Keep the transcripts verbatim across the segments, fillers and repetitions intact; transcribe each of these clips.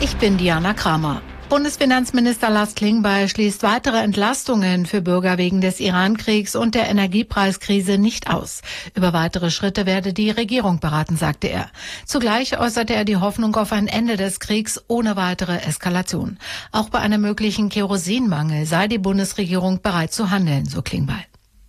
Ich bin Diana Kramer. Bundesfinanzminister Lars Klingbeil schließt weitere Entlastungen für Bürger wegen des Iran-Kriegs und der Energiepreiskrise nicht aus. Über weitere Schritte werde die Regierung beraten, sagte er. Zugleich äußerte er die Hoffnung auf ein Ende des Kriegs ohne weitere Eskalation. Auch bei einem möglichen Kerosinmangel sei die Bundesregierung bereit zu handeln, so Klingbeil.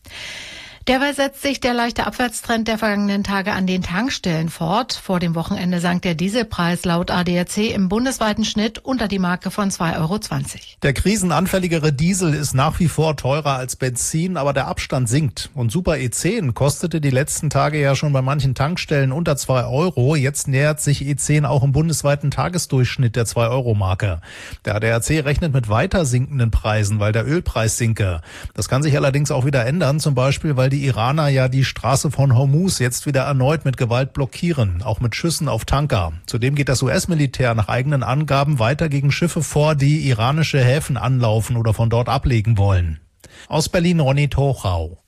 Derweil setzt sich der leichte Abwärtstrend der vergangenen Tage an den Tankstellen fort. Vor dem Wochenende sank der Dieselpreis laut A D A C im bundesweiten Schnitt unter die Marke von zwei Euro zwanzig. Der krisenanfälligere Diesel ist nach wie vor teurer als Benzin, aber der Abstand sinkt. Und Super E zehn kostete die letzten Tage ja schon bei manchen Tankstellen unter zwei Euro. Jetzt nähert sich E zehn auch im bundesweiten Tagesdurchschnitt der zwei Euro Marke. Der A D A C rechnet mit weiter sinkenden Preisen, weil der Ölpreis sinke. Das kann sich allerdings auch wieder ändern, zum Beispiel, weil die Die Iraner ja die Straße von Hormuz jetzt wieder erneut mit Gewalt blockieren, auch mit Schüssen auf Tanker. Zudem geht das U S-Militär nach eigenen Angaben weiter gegen Schiffe vor, die iranische Häfen anlaufen oder von dort ablegen wollen. Aus Berlin Ronny Tochau.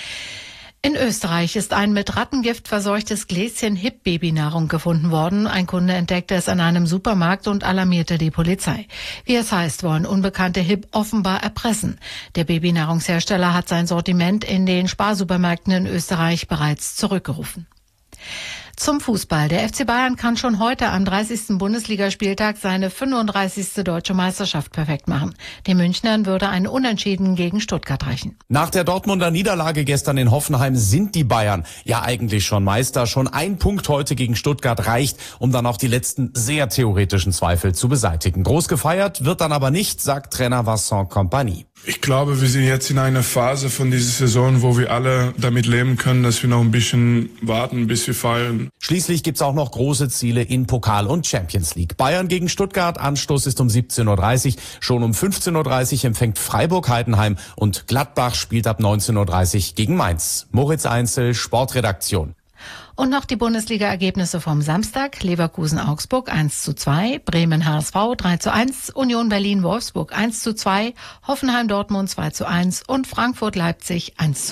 In Österreich ist ein mit Rattengift verseuchtes Gläschen Hip-Babynahrung gefunden worden. Ein Kunde entdeckte es an einem Supermarkt und alarmierte die Polizei. Wie es heißt, wollen Unbekannte Hip offenbar erpressen. Der Babynahrungshersteller hat sein Sortiment in den Sparsupermärkten in Österreich bereits zurückgerufen. Zum Fußball. Der F C Bayern kann schon heute am dreißigsten Bundesligaspieltag seine fünfunddreißigste deutsche Meisterschaft perfekt machen. Den Münchnern würde ein Unentschieden gegen Stuttgart reichen. Nach der Dortmunder Niederlage gestern in Hoffenheim sind die Bayern ja eigentlich schon Meister. Schon ein Punkt heute gegen Stuttgart reicht, um dann auch die letzten sehr theoretischen Zweifel zu beseitigen. Groß gefeiert wird dann aber nicht, sagt Trainer Vincent Kompany. Ich glaube, wir sind jetzt in einer Phase von dieser Saison, wo wir alle damit leben können, dass wir noch ein bisschen warten, bis wir feiern. Schließlich gibt's auch noch große Ziele in Pokal und Champions League. Bayern gegen Stuttgart, Anstoß ist um siebzehn Uhr dreißig. Schon um fünfzehn Uhr dreißig empfängt Freiburg Heidenheim und Gladbach spielt ab neunzehn Uhr dreißig gegen Mainz. Moritz Einzel, Sportredaktion. Und noch die Bundesliga-Ergebnisse vom Samstag. Leverkusen-Augsburg eins zu zwei, Bremen-H S V drei zu eins, Union Berlin-Wolfsburg eins zu zwei, Hoffenheim-Dortmund zwei zu eins und Frankfurt-Leipzig eins zu eins.